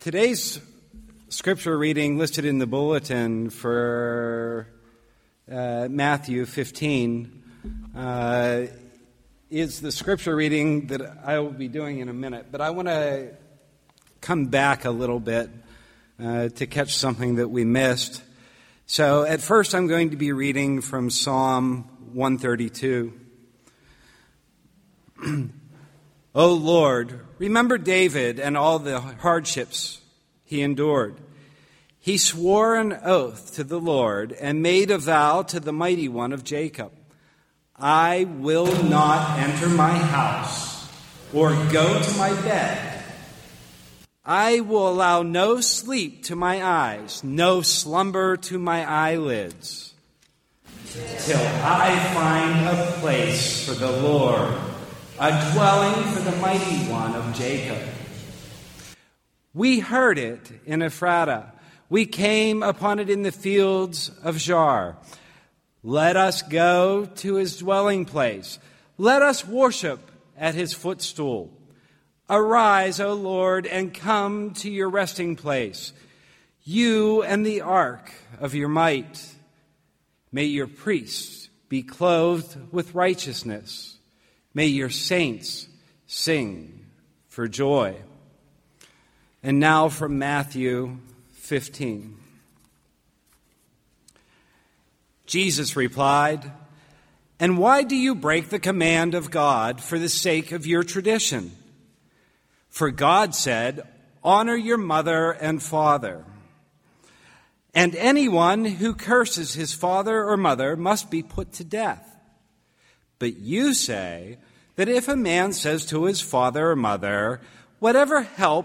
Today's scripture reading listed in the bulletin for Matthew 15 is the scripture reading that I will be doing in a minute. But I want to come back a little bit to catch something that we missed. So at first I'm going to be reading from Psalm 132. O Lord, remember David and all the hardships he endured. He swore an oath to the Lord and made a vow to the Mighty One of Jacob. I will not enter my house or go to my bed. I will allow no sleep to my eyes, no slumber to my eyelids, till I find a place for the Lord, a dwelling for the Mighty One of Jacob. We heard it in Ephrata. We came upon it in the fields of Jaar. Let us go to his dwelling place. Let us worship at his footstool. Arise, O Lord, and come to your resting place, you and the ark of your might. May your priests be clothed with righteousness. May your saints sing for joy. And now from Matthew 15. Jesus replied, "And why do you break the command of God for the sake of your tradition? For God said, 'Honor your mother and father.' And anyone who curses his father or mother must be put to death. But you say that if a man says to his father or mother, 'Whatever help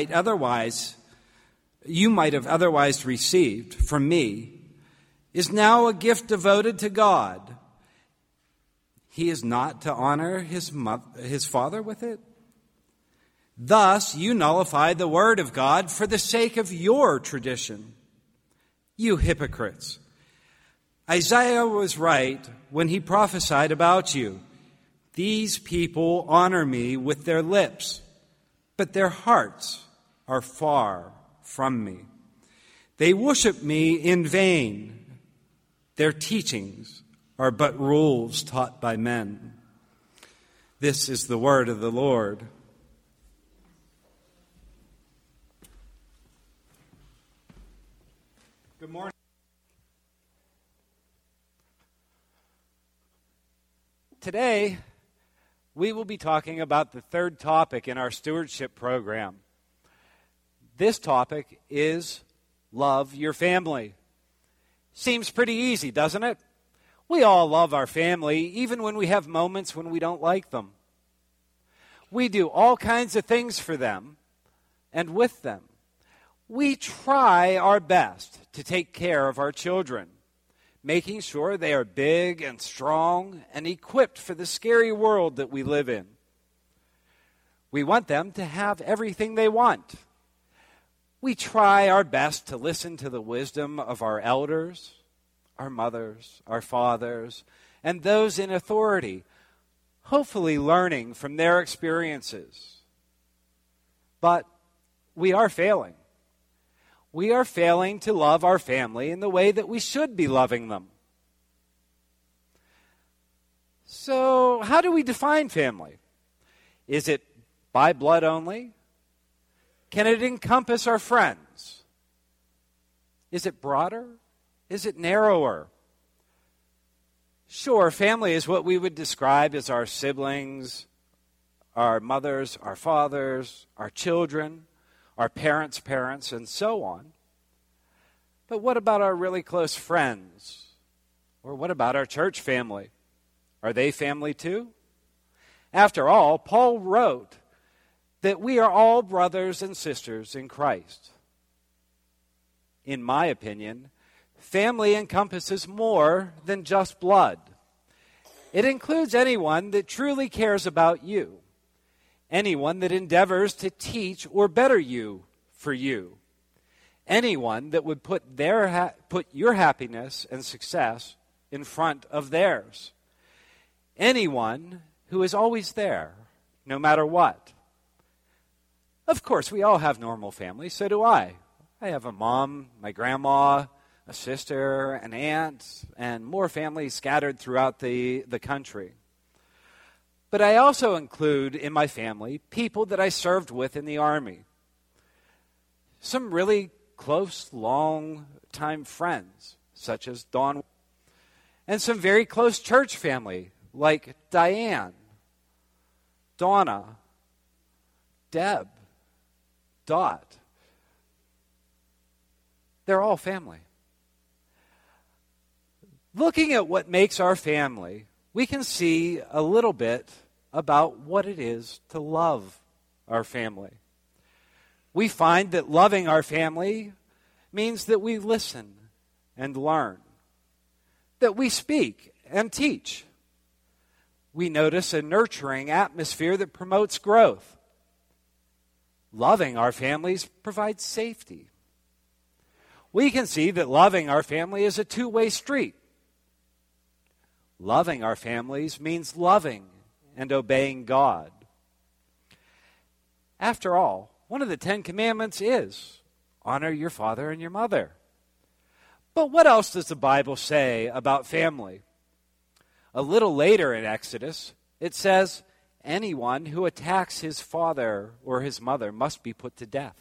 you might have otherwise received from me, is now a gift devoted to God,' he is not to honor his father with it? Thus you nullify the word of God for the sake of your tradition. You hypocrites! Isaiah was right when he prophesied about you. These people honor me with their lips, but their hearts are far from me. They worship me in vain. Their teachings are but rules taught by men." This is the word of the Lord. Good morning. Today, we will be talking about the third topic in our stewardship program. This topic is love your family. Seems pretty easy, doesn't it? We all love our family, even when we have moments when we don't like them. We do all kinds of things for them and with them. We try our best to take care of our children, making sure they are big and strong and equipped for the scary world that we live in. We want them to have everything they want. We try our best to listen to the wisdom of our elders, our mothers, our fathers, and those in authority, hopefully learning from their experiences. But we are failing. We are failing to love our family in the way that we should be loving them. So, how do we define family? Is it by blood only? Can it encompass our friends? Is it broader? Is it narrower? Sure, family is what we would describe as our siblings, our mothers, our fathers, our children, our parents' parents, and so on. But what about our really close friends? Or what about our church family? Are they family too? After all, Paul wrote that we are all brothers and sisters in Christ. In my opinion, family encompasses more than just blood. It includes anyone that truly cares about you, anyone that endeavors to teach or better you for you, anyone that would put your happiness and success in front of theirs, anyone who is always there, no matter what. Of course, we all have normal families. So do I. I have a mom, my grandma, a sister, an aunt, and more families scattered throughout the country. But I also include in my family people that I served with in the Army. Some really close, long-time friends, such as Dawn, and some very close church family, like Diane, Donna, Deb, Dot. They're all family. Looking at what makes our family, we can see a little bit about what it is to love our family. We find that loving our family means that we listen and learn, that we speak and teach. We notice a nurturing atmosphere that promotes growth. Loving our families provides safety. We can see that loving our family is a two-way street. Loving our families means loving and obeying God. After all, one of the 10 Commandments is honor your father and your mother. But what else does the Bible say about family? A little later in Exodus, it says, anyone who attacks his father or his mother must be put to death.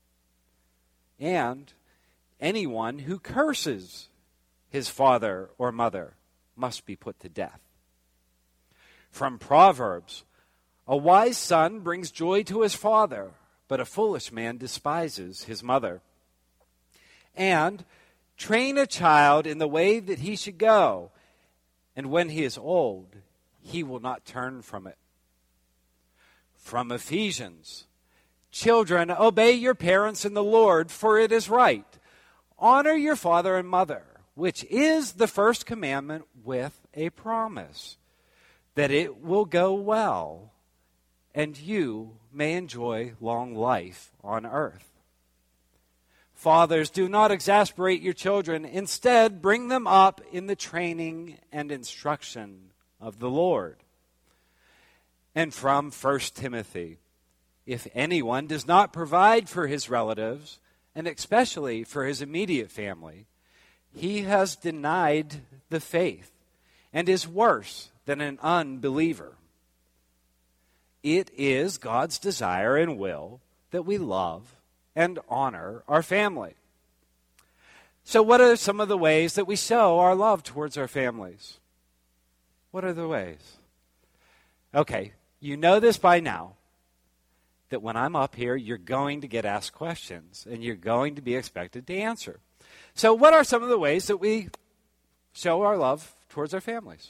And anyone who curses his father or mother must be put to death. From Proverbs, a wise son brings joy to his father, but a foolish man despises his mother. And train a child in the way that he should go, and when he is old, he will not turn from it. From Ephesians, children, obey your parents in the Lord, for it is right. Honor your father and mother, which is the first commandment with a promise, that it will go well, and you may enjoy long life on earth. Fathers, do not exasperate your children. Instead, bring them up in the training and instruction of the Lord. And from 1 Timothy, if anyone does not provide for his relatives, and especially for his immediate family, he has denied the faith and is worse than an unbeliever. It is God's desire and will that we love and honor our family. So what are some of the ways that we show our love towards our families? What are the ways? Okay, you know this by now, that when I'm up here, you're going to get asked questions, and you're going to be expected to answer. So what are some of the ways that we show our love towards our families?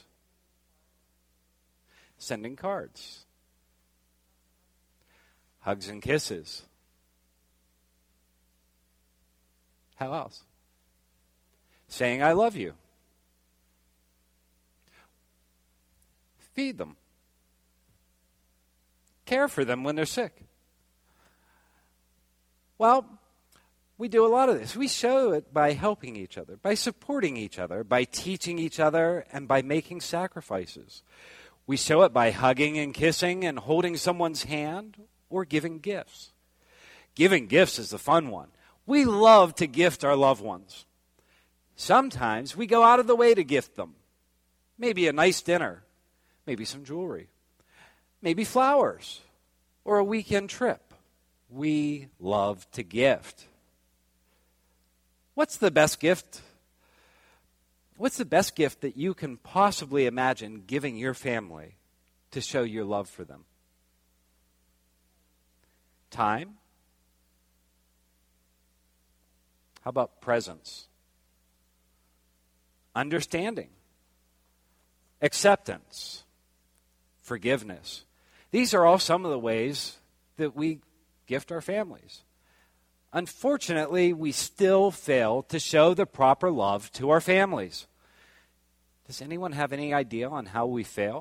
Sending cards. Hugs and kisses. How else? Saying, I love you. Feed them. Care for them when they're sick. Well, we do a lot of this. We show it by helping each other, by supporting each other, by teaching each other, and by making sacrifices. We show it by hugging and kissing and holding someone's hand or giving gifts. Giving gifts is the fun one. We love to gift our loved ones. Sometimes we go out of the way to gift them. Maybe a nice dinner, maybe some jewelry, maybe flowers, or a weekend trip. We love to gift. What's the best gift? What's the best gift that you can possibly imagine giving your family to show your love for them? Time? How about presence? Understanding? Acceptance? Forgiveness? These are all some of the ways that we gift our families. Unfortunately, we still fail to show the proper love to our families. Does anyone have any idea on how we fail?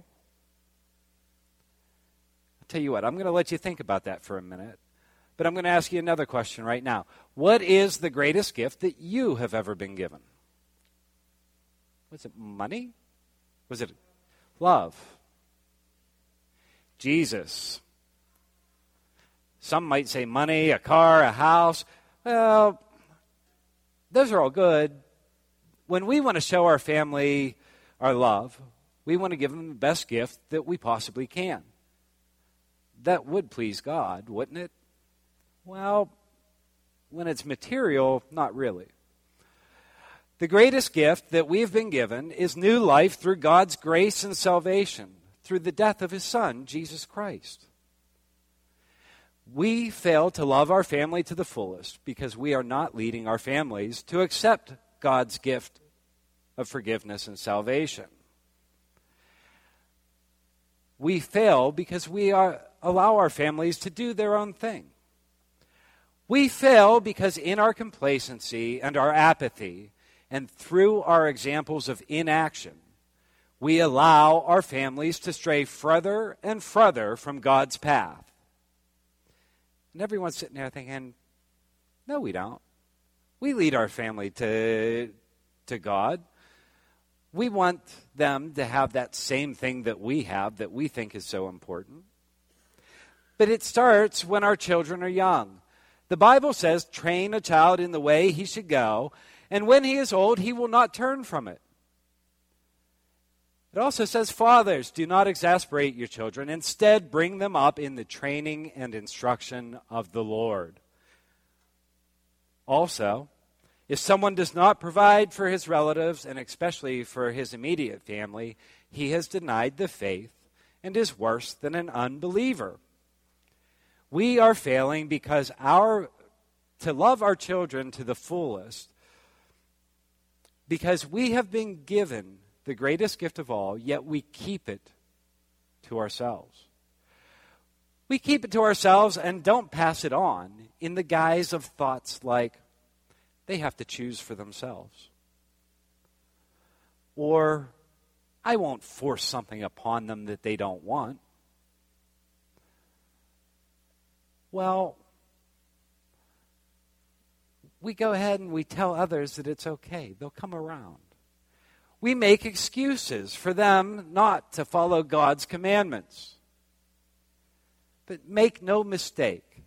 I'll tell you what, I'm going to let you think about that for a minute, but I'm going to ask you another question right now. What is the greatest gift that you have ever been given? Was it money? Was it love? Jesus. Some might say money, a car, a house. Well, those are all good. When we want to show our family our love, we want to give them the best gift that we possibly can. That would please God, wouldn't it? Well, when it's material, not really. The greatest gift that we've been given is new life through God's grace and salvation, through the death of His Son, Jesus Christ. We fail to love our family to the fullest because we are not leading our families to accept God's gift of forgiveness and salvation. We fail because we allow our families to do their own thing. We fail because in our complacency and our apathy, and through our examples of inaction, we allow our families to stray further and further from God's path. And everyone's sitting there thinking, no, we don't. We lead our family to God. We want them to have that same thing that we have that we think is so important. But it starts when our children are young. The Bible says, train a child in the way he should go, and when he is old, he will not turn from it. It also says, fathers, do not exasperate your children. Instead, bring them up in the training and instruction of the Lord. Also, if someone does not provide for his relatives, and especially for his immediate family, he has denied the faith and is worse than an unbeliever. We are failing because to love our children to the fullest, because we have been given the greatest gift of all, yet we keep it to ourselves. We keep it to ourselves and don't pass it on in the guise of thoughts like they have to choose for themselves. Or I won't force something upon them that they don't want. Well, we go ahead and we tell others that it's okay. They'll come around. We make excuses for them not to follow God's commandments. But make no mistake,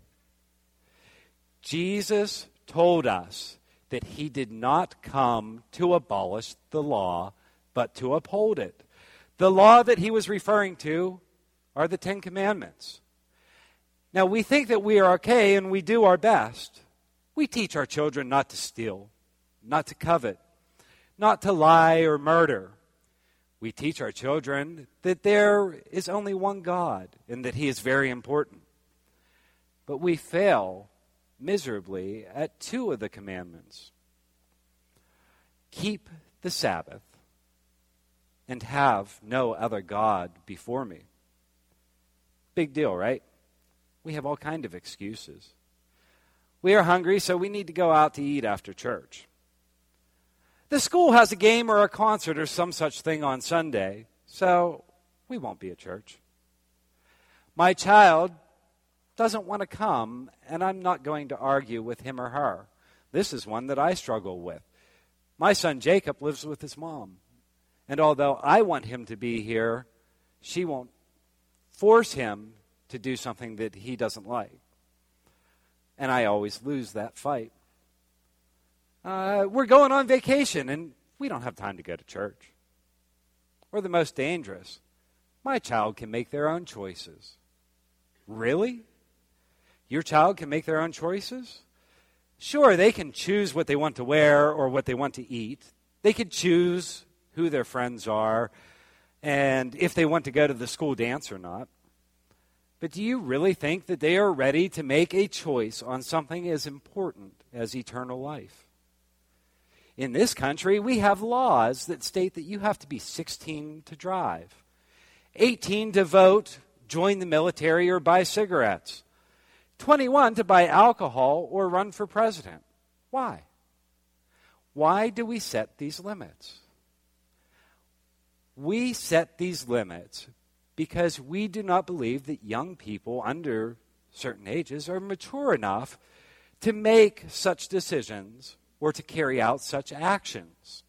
Jesus told us that He did not come to abolish the law, but to uphold it. The law that He was referring to are the Ten Commandments. Now, we think that we are okay and we do our best. We teach our children not to steal, not to covet, not to lie or murder. We teach our children that there is only one God and that He is very important. But we fail miserably at two of the commandments. Keep the Sabbath and have no other God before me. Big deal, right? We have all kinds of excuses. We are hungry, so we need to go out to eat after church. The school has a game or a concert or some such thing on Sunday, so we won't be at church. My child doesn't want to come, and I'm not going to argue with him or her. This is one that I struggle with. My son Jacob lives with his mom, and although I want him to be here, she won't force him to do something that he doesn't like. And I always lose that fight. We're going on vacation, and we don't have time to go to church. Or the most dangerous, my child can make their own choices. Really? Your child can make their own choices? Sure, they can choose what they want to wear or what they want to eat. They can choose who their friends are and if they want to go to the school dance or not. But do you really think that they are ready to make a choice on something as important as eternal life? In this country, we have laws that state that you have to be 16 to drive, 18 to vote, join the military, or buy cigarettes, 21 to buy alcohol or run for president. Why? Why do we set these limits? We set these limits because we do not believe that young people under certain ages are mature enough to make such decisions or to carry out such actions.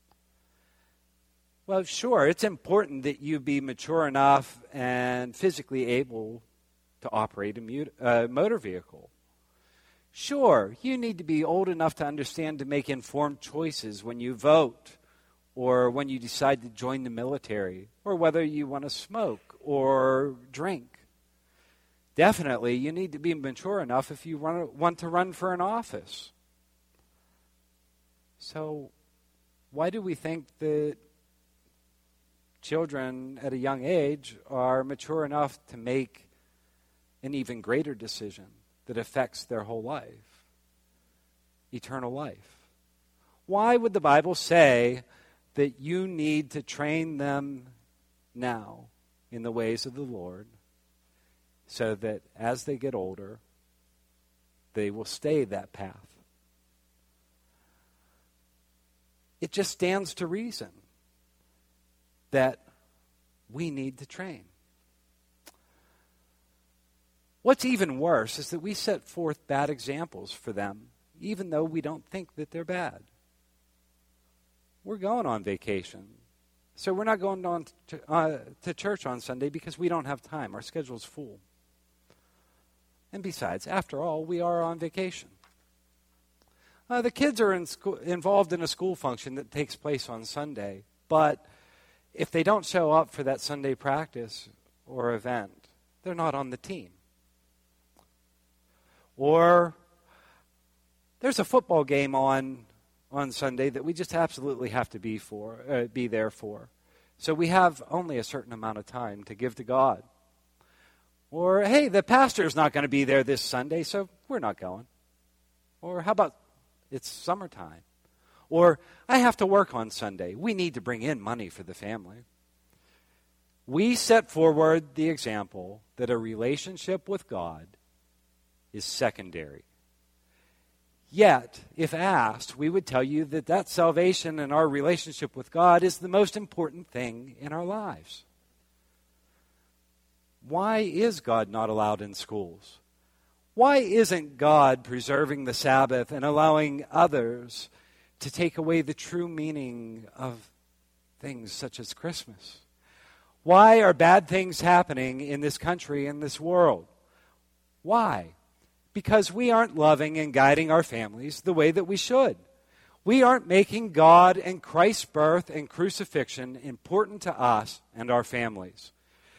Well, sure, it's important that you be mature enough and physically able to operate a motor vehicle. Sure, you need to be old enough to understand to make informed choices when you vote, or when you decide to join the military, or whether you want to smoke or drink. Definitely, you need to be mature enough if you want to run for an office. So, why do we think that children at a young age are mature enough to make an even greater decision that affects their whole life? Eternal life. Why would the Bible say that you need to train them now in the ways of the Lord, so that as they get older, they will stay that path? It just stands to reason that we need to train. What's even worse is that we set forth bad examples for them, even though we don't think that they're bad. We're going on vacation, so we're not going on to church on Sunday because we don't have time. Our schedule's full. And besides, after all, we are on vacation. The kids are involved in a school function that takes place on Sunday, but if they don't show up for that Sunday practice or event, they're not on the team. Or there's a football game on Sunday that we just absolutely have to be there for. So we have only a certain amount of time to give to God. Or, hey, the pastor's not going to be there this Sunday, so we're not going. Or how about it's summertime? Or I have to work on Sunday. We need to bring in money for the family. We set forward the example that a relationship with God is secondary. Yet, if asked, we would tell you that salvation and our relationship with God is the most important thing in our lives. Why is God not allowed in schools? Why isn't God preserving the Sabbath and allowing others to take away the true meaning of things such as Christmas? Why are bad things happening in this country, in this world? Why? Because we aren't loving and guiding our families the way that we should. We aren't making God and Christ's birth and crucifixion important to us and our families.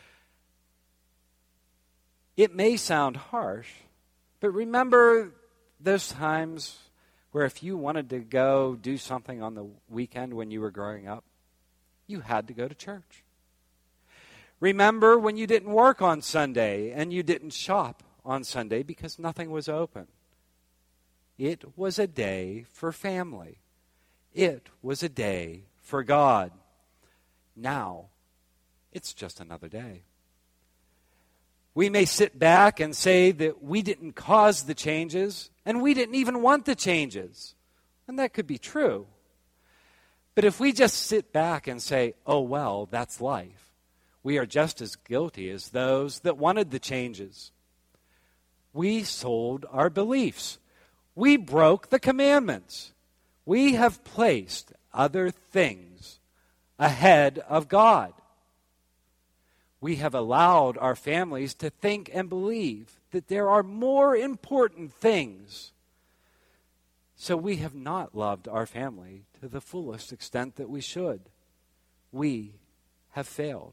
It may sound harsh, but remember those times where if you wanted to go do something on the weekend when you were growing up, you had to go to church. Remember when you didn't work on Sunday and you didn't shop on Sunday because nothing was open. It was a day for family. It was a day for God. Now, it's just another day. We may sit back and say that we didn't cause the changes and we didn't even want the changes. And that could be true. But if we just sit back and say, oh, well, that's life, we are just as guilty as those that wanted the changes. We sold our beliefs. We broke the commandments. We have placed other things ahead of God. We have allowed our families to think and believe that there are more important things. So we have not loved our family to the fullest extent that we should. We have failed.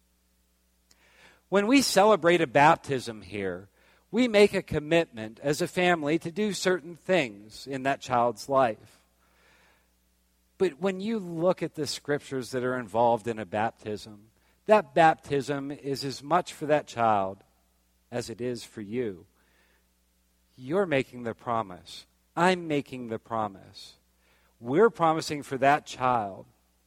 When we celebrate a baptism here, we make a commitment as a family to do certain things in that child's life. But when you look at the scriptures that are involved in a baptism, that baptism is as much for that child as it is for you. You're making the promise. I'm making the promise. We're promising for that child.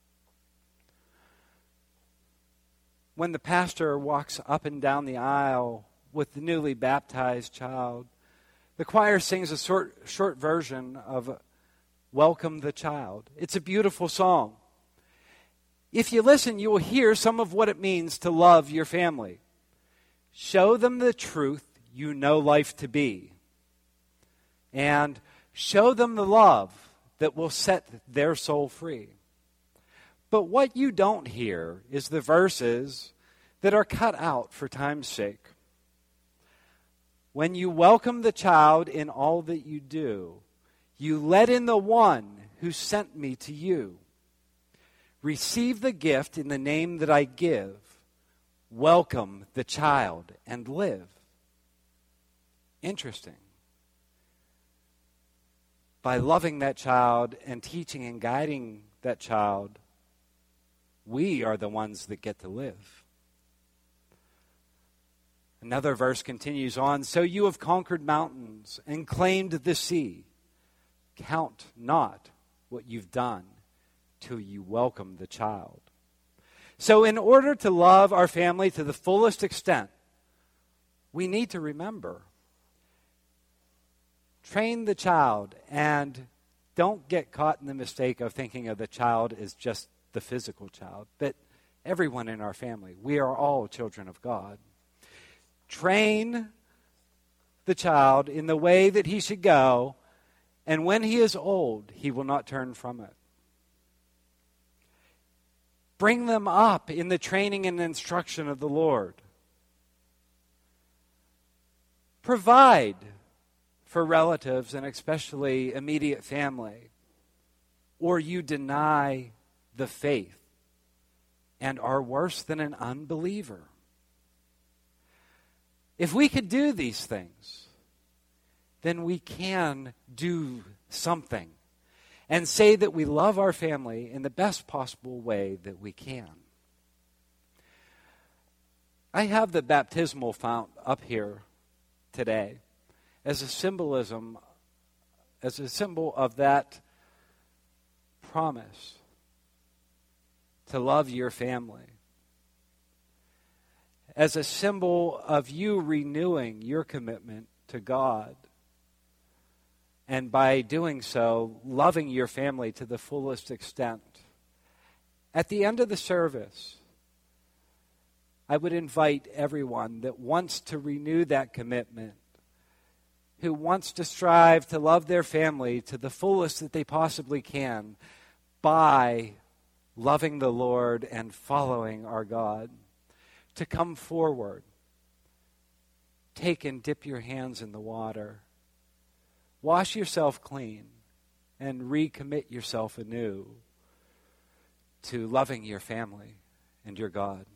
When the pastor walks up and down the aisle with the newly baptized child, the choir sings a short version of Welcome the Child. It's a beautiful song. If you listen, you will hear some of what it means to love your family. Show them the truth you know life to be. And show them the love that will set their soul free. But what you don't hear is the verses that are cut out for time's sake. When you welcome the child in all that you do, you let in the one who sent me to you. Receive the gift in the name that I give. Welcome the child and live. Interesting. By loving that child and teaching and guiding that child, we are the ones that get to live. Another verse continues on, so you have conquered mountains and claimed the sea. Count not what you've done till you welcome the child. So in order to love our family to the fullest extent, we need to remember, train the child, and don't get caught in the mistake of thinking of the child as just the physical child, but everyone in our family. We are all children of God. Train the child in the way that he should go, and when he is old, he will not turn from it. Bring them up in the training and instruction of the Lord. Provide for relatives and especially immediate family, or you deny the faith and are worse than an unbeliever. If we could do these things, then we can do something and say that we love our family in the best possible way that we can. I have the baptismal fount up here today as a symbol of that promise to love your family, as a symbol of you renewing your commitment to God, and by doing so, loving your family to the fullest extent. At the end of the service, I would invite everyone that wants to renew that commitment, who wants to strive to love their family to the fullest that they possibly can by loving the Lord and following our God, to come forward. Take and dip your hands in the water. Wash yourself clean and recommit yourself anew to loving your family and your God.